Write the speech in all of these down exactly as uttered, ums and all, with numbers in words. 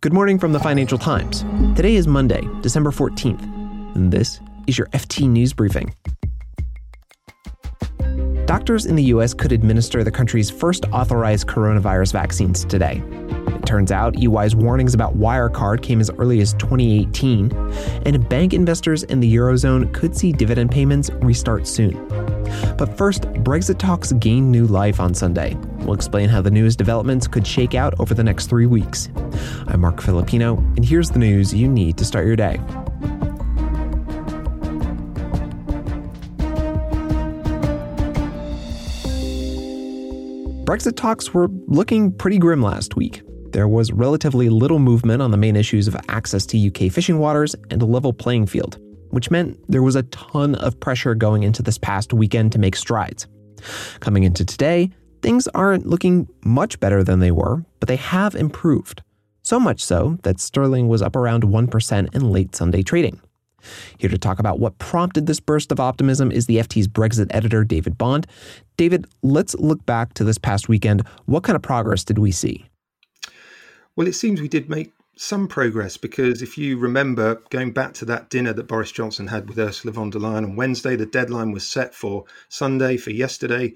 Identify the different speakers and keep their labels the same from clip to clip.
Speaker 1: Good morning from the Financial Times. Today is Monday, December fourteenth, and this is your F T News Briefing. Doctors in the U S could administer the country's first authorized coronavirus vaccines today. It turns out E Y's warnings about Wirecard came as early as twenty eighteen, and bank investors in the Eurozone could see dividend payments restart soon. But first, Brexit talks gained new life on Sunday. We'll explain how the newest developments could shake out over the next three weeks. I'm Mark Filipino, and here's the news you need to start your day. Brexit talks were looking pretty grim last week. There was relatively little movement on the main issues of access to U K fishing waters and a level playing field, which meant there was a ton of pressure going into this past weekend to make strides. Coming into today, things aren't looking much better than they were, but they have improved. So much so that sterling was up around one percent in late Sunday trading. Here to talk about what prompted this burst of optimism is the F T's Brexit editor, David Bond. David, let's look back to this past weekend. What kind of progress did we see?
Speaker 2: Well, it seems we did make some progress because if you remember going back to that dinner that Boris Johnson had with Ursula von der Leyen on Wednesday, the deadline was set for Sunday, for yesterday,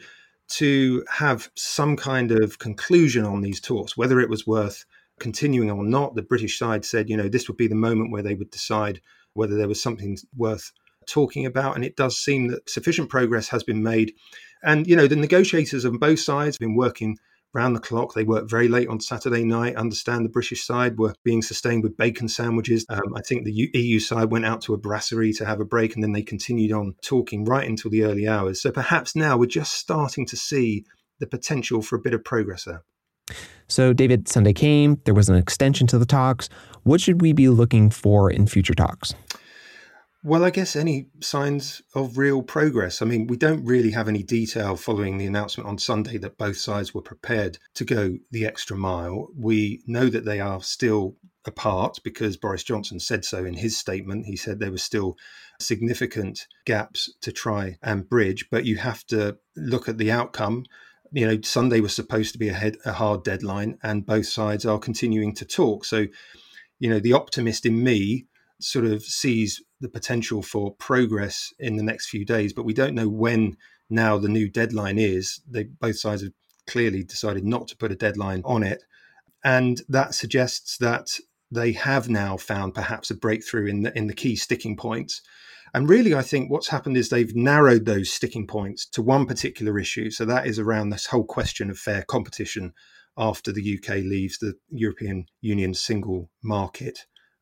Speaker 2: to have some kind of conclusion on these talks, whether it was worth continuing or not. The British side said, you know, this would be the moment where they would decide whether there was something worth talking about. And it does seem that sufficient progress has been made. And, you know, the negotiators on both sides have been working round the clock. They worked very late on Saturday night. I understand the British side were being sustained with bacon sandwiches. Um, I think the U- E U side went out to a brasserie to have a break, and then they continued on talking right until the early hours. So perhaps now we're just starting to see the potential for a bit of progress there.
Speaker 1: So, David, Sunday came. There was an extension to the talks. What should we be looking for in future talks?
Speaker 2: Well, I guess any signs of real progress. I mean, we don't really have any detail following the announcement on Sunday that both sides were prepared to go the extra mile. We know that they are still apart because Boris Johnson said so in his statement. He said there were still significant gaps to try and bridge, but you have to look at the outcome. You know, Sunday was supposed to be a, head, a hard deadline, and both sides are continuing to talk. So, you know, the optimist in me sort of sees the potential for progress in the next few days, but we don't know when now the new deadline is. They both sides have clearly decided not to put a deadline on it. And that suggests that they have now found perhaps a breakthrough in the, in the key sticking points. And really, I think what's happened is they've narrowed those sticking points to one particular issue. So that is around this whole question of fair competition after the U K leaves the European Union single market.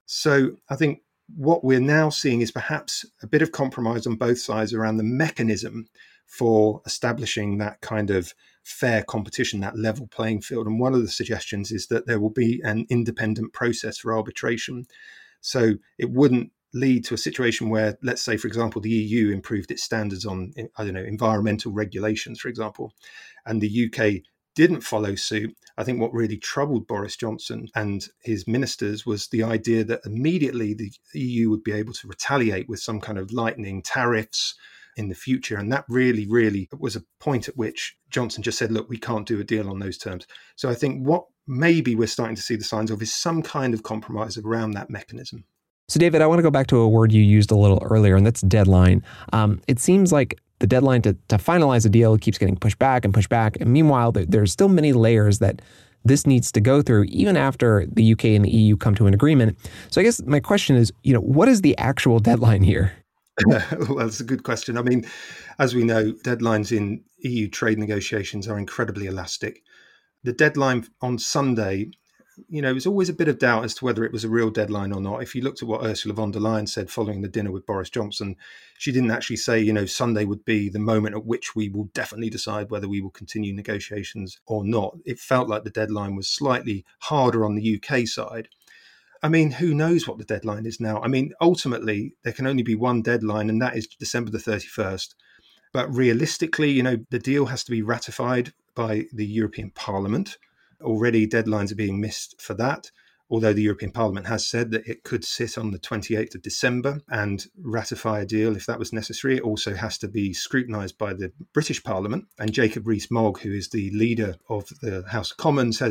Speaker 2: So I think what we're now seeing is perhaps a bit of compromise on both sides around the mechanism for establishing that kind of fair competition, that level playing field. And one of the suggestions is that there will be an independent process for arbitration. So it wouldn't lead to a situation where, let's say, for example, the E U improved its standards on, I don't know, environmental regulations, for example, and the U K didn't follow suit. I think what really troubled Boris Johnson and his ministers was the idea that immediately the E U would be able to retaliate with some kind of lightning tariffs in the future. And that really, really was a point at which Johnson just said, look, we can't do a deal on those terms. So I think what maybe we're starting to see the signs of is some kind of compromise around that mechanism.
Speaker 1: So, David, I want to go back to a word you used a little earlier, and that's deadline. Um, it seems like the deadline to, to finalize a deal keeps getting pushed back and pushed back. And meanwhile, there, there's still many layers that this needs to go through, even after the U K and the E U come to an agreement. So I guess my question is, you know, what is the actual deadline here?
Speaker 2: Well, that's a good question. I mean, as we know, deadlines in E U trade negotiations are incredibly elastic. The deadline on Sunday, you know, there's always a bit of doubt as to whether it was a real deadline or not. If you looked at what Ursula von der Leyen said following the dinner with Boris Johnson, she didn't actually say, you know, Sunday would be the moment at which we will definitely decide whether we will continue negotiations or not. It felt like the deadline was slightly harder on the U K side. I mean, who knows what the deadline is now? I mean, ultimately, there can only be one deadline, and that is December the thirty-first. But realistically, you know, the deal has to be ratified by the European Parliament. Already deadlines are being missed for that, although the European Parliament has said that it could sit on the twenty-eighth of December and ratify a deal if that was necessary. It also has to be scrutinised by the British Parliament. And Jacob Rees-Mogg, who is the leader of the House of Commons, has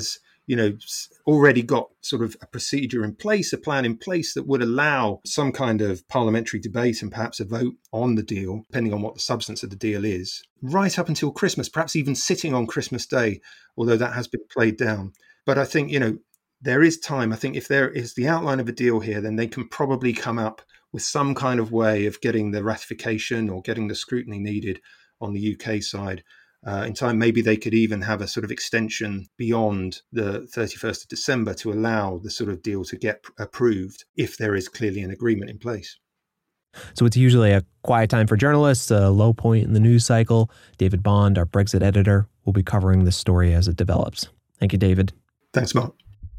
Speaker 2: you know, already got sort of a procedure in place, a plan in place that would allow some kind of parliamentary debate and perhaps a vote on the deal, depending on what the substance of the deal is, right up until Christmas, perhaps even sitting on Christmas Day, although that has been played down. But I think, you know, there is time. I think if there is the outline of a deal here, then they can probably come up with some kind of way of getting the ratification or getting the scrutiny needed on the U K side. Uh, in time, maybe they could even have a sort of extension beyond the thirty-first of December to allow the sort of deal to get approved if there is clearly an agreement in place.
Speaker 1: So it's usually a quiet time for journalists, a low point in the news cycle. David Bond, our Brexit editor, will be covering this story as it develops. Thank you, David.
Speaker 2: Thanks, Mark.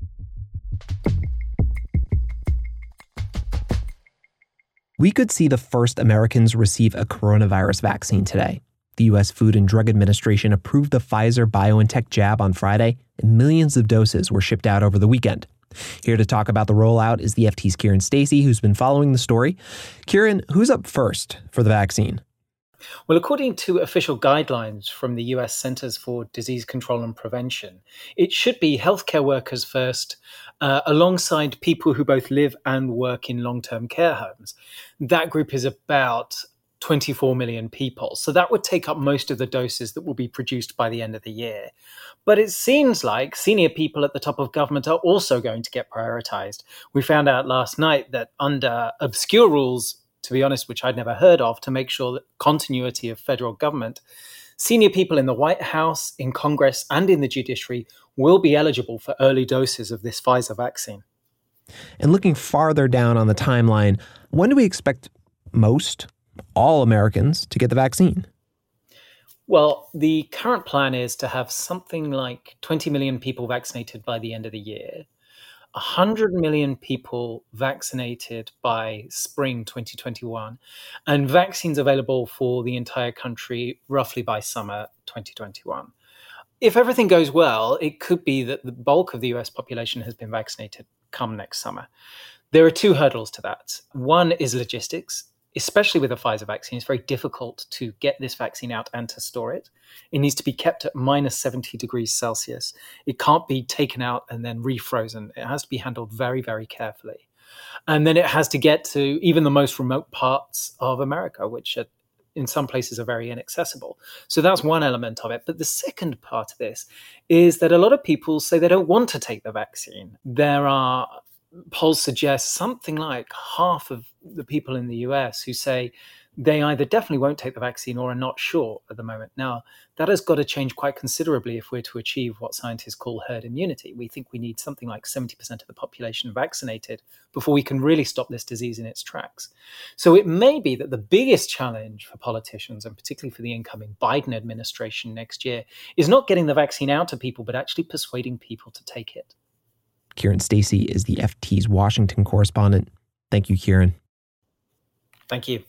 Speaker 1: We could see the first Americans receive a coronavirus vaccine today. The U S Food and Drug Administration approved the Pfizer-BioNTech jab on Friday, and millions of doses were shipped out over the weekend. Here to talk about the rollout is the F T's Kieran Stacey, who's been following the story. Kieran, who's up first for the vaccine?
Speaker 3: Well, according to official guidelines from the U S Centers for Disease Control and Prevention, it should be healthcare workers first, uh, alongside people who both live and work in long-term care homes. That group is about twenty-four million people. So that would take up most of the doses that will be produced by the end of the year. But it seems like senior people at the top of government are also going to get prioritized. We found out last night that under obscure rules, to be honest, which I'd never heard of, to make sure that continuity of federal government, senior people in the White House, in Congress, and in the judiciary will be eligible for early doses of this Pfizer vaccine.
Speaker 1: And looking farther down on the timeline, when do we expect most, all Americans to get the vaccine?
Speaker 3: Well, the current plan is to have something like twenty million people vaccinated by the end of the year, one hundred million people vaccinated by spring twenty twenty-one, and vaccines available for the entire country roughly by summer twenty twenty-one. If everything goes well, it could be that the bulk of the U S population has been vaccinated come next summer. There are two hurdles to that. One is logistics. Especially with the Pfizer vaccine, it's very difficult to get this vaccine out and to store it. It needs to be kept at minus seventy degrees Celsius. It can't be taken out and then refrozen. It has to be handled very, very carefully. And then it has to get to even the most remote parts of America, which are, in some places are very inaccessible. So that's one element of it. But the second part of this is that a lot of people say they don't want to take the vaccine. There are polls suggest something like half of the people in the U S who say they either definitely won't take the vaccine or are not sure at the moment. Now, that has got to change quite considerably if we're to achieve what scientists call herd immunity. We think we need something like seventy percent of the population vaccinated before we can really stop this disease in its tracks. So it may be that the biggest challenge for politicians, and particularly for the incoming Biden administration next year, is not getting the vaccine out to people, but actually persuading people to take it.
Speaker 1: Kieran Stacey is the F T's Washington correspondent. Thank you, Kieran.
Speaker 3: Thank you.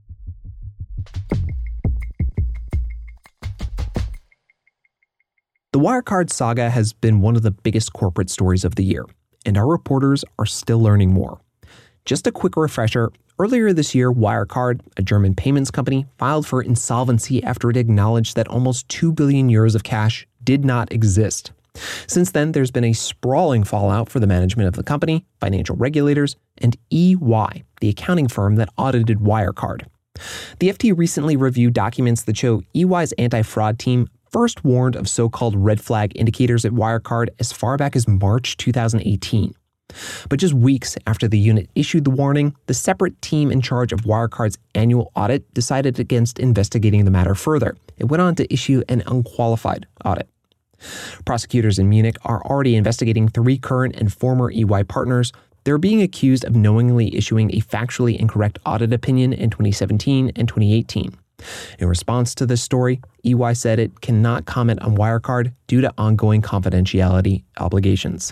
Speaker 1: The Wirecard saga has been one of the biggest corporate stories of the year, and our reporters are still learning more. Just a quick refresher, earlier this year, Wirecard, a German payments company, filed for insolvency after it acknowledged that almost two billion euros of cash did not exist. Since then, there's been a sprawling fallout for the management of the company, financial regulators, and E Y, the accounting firm that audited Wirecard. The F T recently reviewed documents that show E Y's anti-fraud team first warned of so-called red flag indicators at Wirecard as far back as March two thousand eighteen. But just weeks after the unit issued the warning, the separate team in charge of Wirecard's annual audit decided against investigating the matter further. It went on to issue an unqualified audit. Prosecutors in Munich are already investigating three current and former E Y partners. They're being accused of knowingly issuing a factually incorrect audit opinion in twenty seventeen and twenty eighteen. In response to this story, E Y said it cannot comment on Wirecard due to ongoing confidentiality obligations.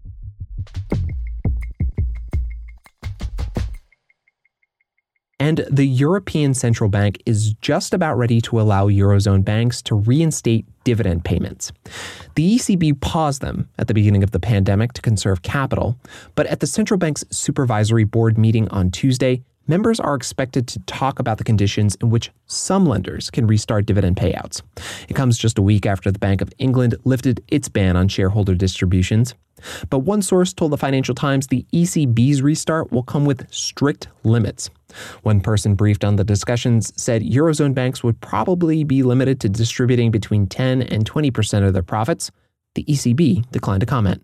Speaker 1: And the European Central Bank is just about ready to allow Eurozone banks to reinstate dividend payments. The E C B paused them at the beginning of the pandemic to conserve capital, but at the central bank's supervisory board meeting on Tuesday, members are expected to talk about the conditions in which some lenders can restart dividend payouts. It comes just a week after the Bank of England lifted its ban on shareholder distributions. But one source told the Financial Times the E C B's restart will come with strict limits. One person briefed on the discussions said Eurozone banks would probably be limited to distributing between ten and twenty percent of their profits. The E C B declined to comment.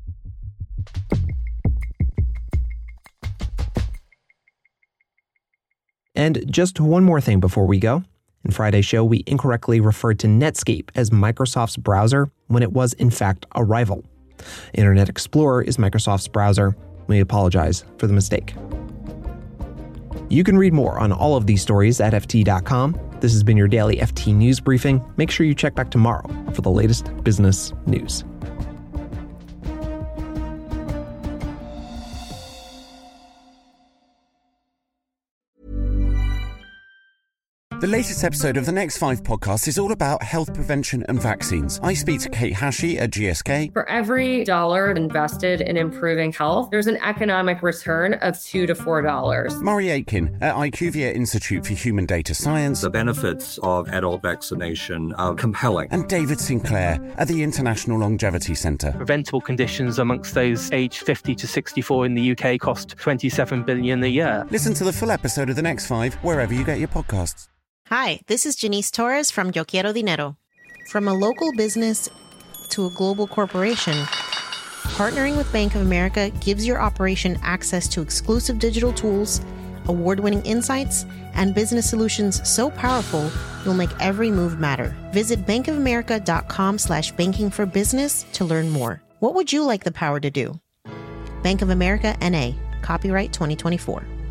Speaker 1: And just one more thing before we go. In Friday's show, we incorrectly referred to Netscape as Microsoft's browser when it was, in fact, a rival. Internet Explorer is Microsoft's browser. We apologize for the mistake. You can read more on all of these stories at F T dot com. This has been your daily F T News Briefing. Make sure you check back tomorrow for the latest business news.
Speaker 4: The latest episode of the Next Five podcast is all about health prevention and vaccines. I speak to Kate Hashey at G S K.
Speaker 5: For every dollar invested in improving health, there's an economic return of two to four dollars.
Speaker 4: Murray Aitken at IQVIA Institute for Human Data Science.
Speaker 6: The benefits of adult vaccination are compelling.
Speaker 4: And David Sinclair at the International Longevity Centre.
Speaker 7: Preventable conditions amongst those aged fifty to sixty-four in the U K cost twenty-seven billion dollars a year.
Speaker 4: Listen to the full episode of The Next Five wherever you get your podcasts.
Speaker 8: Hi, this is Janice Torres from Yo Quiero Dinero. From a local business to a global corporation, partnering with Bank of America gives your operation access to exclusive digital tools, award-winning insights, and business solutions so powerful you'll make every move matter. Visit bankofamerica.com slash banking for business to learn more. What would you like the power to do? Bank of America, N A. Copyright twenty twenty-four.